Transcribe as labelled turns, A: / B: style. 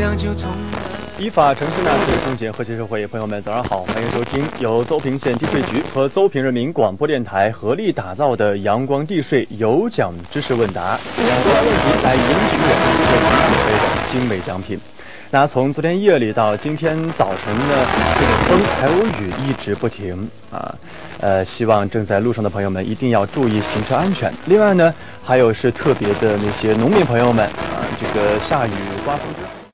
A: 依法城市纳税，共建和谐社会。朋友们，早上好，欢迎收听由邹平县地税局和邹平人民广播电台合力打造的阳光地税有奖知识问答，回答问题来赢取我们邹平地税的精美奖品。那从昨天夜里到今天早晨呢，这个风还有雨一直不停啊，希望正在路上的朋友们一定要注意行车安全。另外呢，还有是特别的那些农民朋友们啊，这个下雨刮风之后。